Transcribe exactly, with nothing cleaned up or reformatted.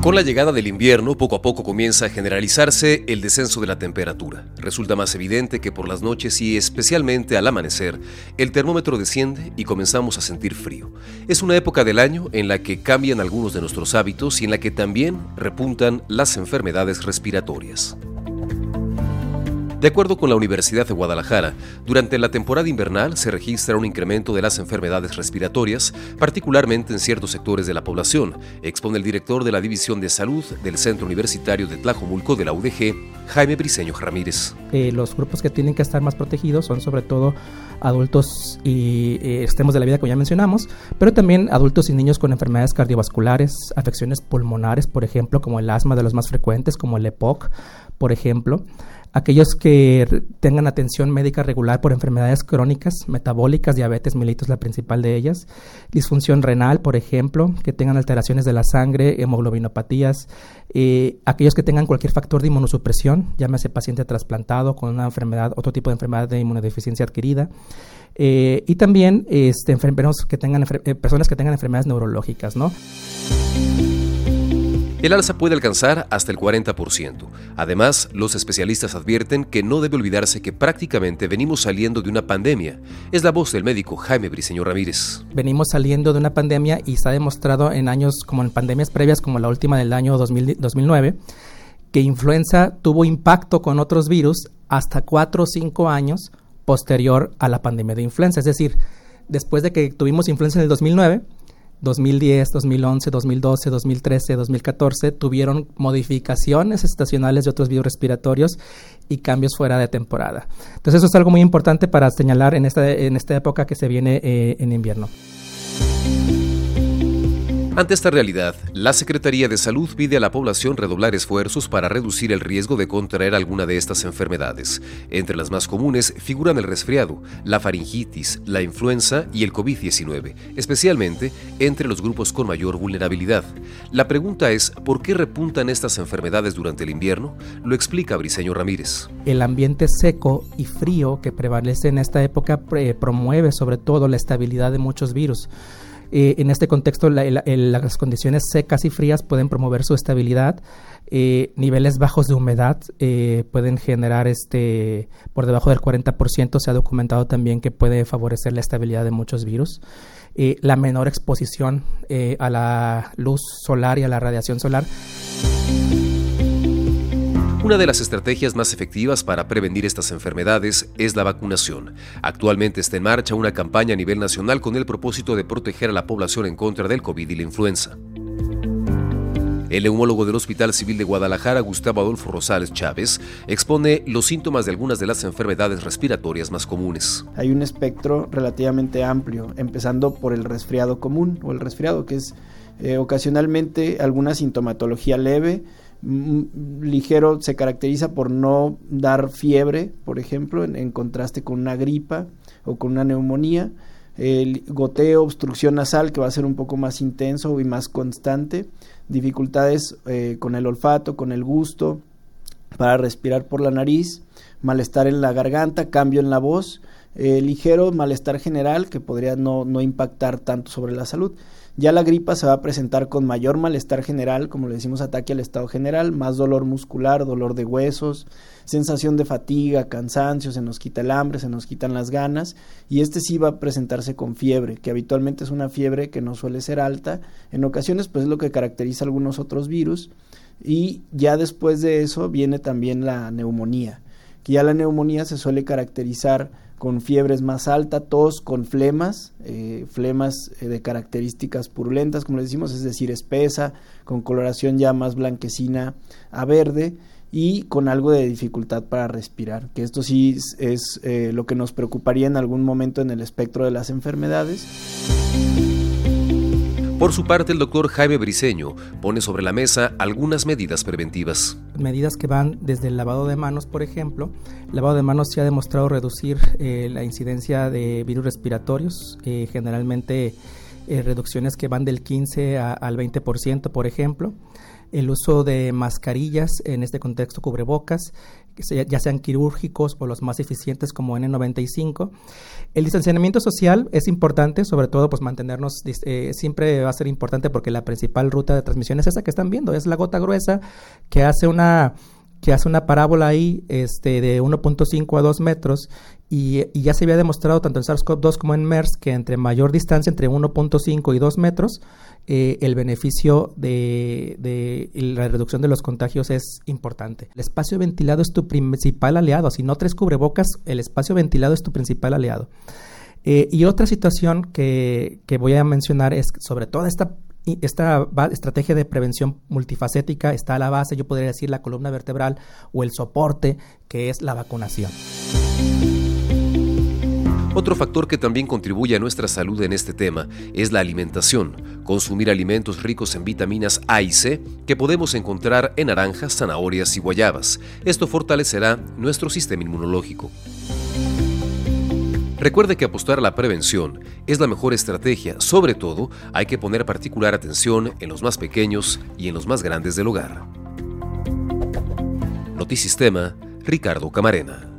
Con la llegada del invierno, poco a poco comienza a generalizarse el descenso de la temperatura. Resulta más evidente que por las noches y especialmente al amanecer, el termómetro desciende y comenzamos a sentir frío. Es una época del año en la que cambian algunos de nuestros hábitos y en la que también repuntan las enfermedades respiratorias. De acuerdo con la Universidad de Guadalajara, durante la temporada invernal se registra un incremento de las enfermedades respiratorias, particularmente en ciertos sectores de la población, expone el director de la División de Salud del Centro Universitario de Tlajomulco de la U D G, Jaime Briceño Ramírez. Eh, los grupos que tienen que estar más protegidos son sobre todo adultos y eh, extremos de la vida, como ya mencionamos, pero también adultos y niños con enfermedades cardiovasculares, afecciones pulmonares, por ejemplo, como el asma de los más frecuentes, como el E P O C, por ejemplo. Aquellos que tengan atención médica regular por enfermedades crónicas, metabólicas, diabetes mellitus, la principal de ellas, disfunción renal, por ejemplo, que tengan alteraciones de la sangre, hemoglobinopatías, eh, aquellos que tengan cualquier factor de inmunosupresión, llámese paciente trasplantado con una enfermedad, otro tipo de enfermedad de inmunodeficiencia adquirida, eh, y también este, enfermeros que tengan, eh, personas que tengan enfermedades neurológicas, ¿no? El alza puede alcanzar hasta el cuarenta por ciento. Además, los especialistas advierten que no debe olvidarse que prácticamente venimos saliendo de una pandemia. Es la voz del médico Jaime Briceño Ramírez. Venimos saliendo de una pandemia y se ha demostrado en años como en pandemias previas, como la última del año dos mil nueve, que influenza tuvo impacto con otros virus hasta cuatro o cinco años posterior a la pandemia de influenza. Es decir, después de que tuvimos influenza en el dos mil nueve, dos mil diez, dos mil once, dos mil doce, dos mil trece, dos mil catorce tuvieron modificaciones estacionales de otros virus respiratorios y cambios fuera de temporada. Entonces eso es algo muy importante para señalar en esta, en esta época que se viene eh, en invierno. Ante esta realidad, la Secretaría de Salud pide a la población redoblar esfuerzos para reducir el riesgo de contraer alguna de estas enfermedades. Entre las más comunes figuran el resfriado, la faringitis, la influenza y el COVID diecinueve, especialmente entre los grupos con mayor vulnerabilidad. La pregunta es, ¿por qué repuntan estas enfermedades durante el invierno? Lo explica Briceño Ramírez. El ambiente seco y frío que prevalece en esta época eh, promueve sobre todo la estabilidad de muchos virus. Eh, en este contexto, la, la, el, las condiciones secas y frías pueden promover su estabilidad. Eh, niveles bajos de humedad eh, pueden generar, este, por debajo del cuarenta por ciento, se ha documentado también que puede favorecer la estabilidad de muchos virus. Eh, la menor exposición eh, a la luz solar y a la radiación solar. Una de las estrategias más efectivas para prevenir estas enfermedades es la vacunación. Actualmente está en marcha una campaña a nivel nacional con el propósito de proteger a la población en contra del COVID y la influenza. El neumólogo del Hospital Civil de Guadalajara, Gustavo Adolfo Rosales Chávez, expone los síntomas de algunas de las enfermedades respiratorias más comunes. Hay un espectro relativamente amplio, empezando por el resfriado común o el resfriado, que es eh, ocasionalmente alguna sintomatología leve, ligero, se caracteriza por no dar fiebre, por ejemplo, en, en contraste con una gripa o con una neumonía. El goteo, obstrucción nasal, que va a ser un poco más intenso y más constante, dificultades eh, con el olfato, con el gusto, para respirar por la nariz, malestar en la garganta, cambio en la voz, eh, ligero malestar general que podría no, no impactar tanto sobre la salud. Ya la gripa se va a presentar con mayor malestar general, como le decimos, ataque al estado general, más dolor muscular, dolor de huesos, sensación de fatiga, cansancio, se nos quita el hambre, se nos quitan las ganas, y este sí va a presentarse con fiebre, que habitualmente es una fiebre que no suele ser alta, en ocasiones pues es lo que caracteriza a algunos otros virus, y ya después de eso viene también la neumonía, que ya la neumonía se suele caracterizar con fiebres más alta, tos, con flemas, eh, flemas eh, de características purulentas, como les decimos, es decir, espesa, con coloración ya más blanquecina a verde y con algo de dificultad para respirar, que esto sí es, es eh, lo que nos preocuparía en algún momento en el espectro de las enfermedades. Por su parte, el doctor Jaime Briceño pone sobre la mesa algunas medidas preventivas. Medidas que van desde el lavado de manos, por ejemplo. El lavado de manos se ha demostrado reducir eh, la incidencia de virus respiratorios, eh, generalmente eh, reducciones que van del quince a, al veinte por ciento, por ejemplo. el uso de mascarillas, en este contexto cubrebocas, ya sean quirúrgicos o los más eficientes como N noventa y cinco. El distanciamiento social es importante, sobre todo pues mantenernos, eh, siempre va a ser importante porque la principal ruta de transmisión es esa que están viendo, es la gota gruesa que hace una... que hace una parábola ahí este, de uno punto cinco a dos metros y, y ya se había demostrado tanto en SARS-CoV dos como en MERS que entre mayor distancia, entre uno punto cinco y dos metros, eh, el beneficio de, de la reducción de los contagios es importante. El espacio ventilado es tu principal aliado. Si no traes cubrebocas, el espacio ventilado es tu principal aliado. Eh, y otra situación que, que voy a mencionar es sobre toda esta Y esta estrategia de prevención multifacética está a la base, yo podría decir, la columna vertebral o el soporte, que es la vacunación. Otro factor que también contribuye a nuestra salud en este tema es la alimentación. Consumir alimentos ricos en vitaminas A y C que podemos encontrar en naranjas, zanahorias y guayabas. Esto fortalecerá nuestro sistema inmunológico. Recuerde que apostar a la prevención es la mejor estrategia. Sobre todo, hay que poner particular atención en los más pequeños y en los más grandes del hogar. Notisistema, Ricardo Camarena.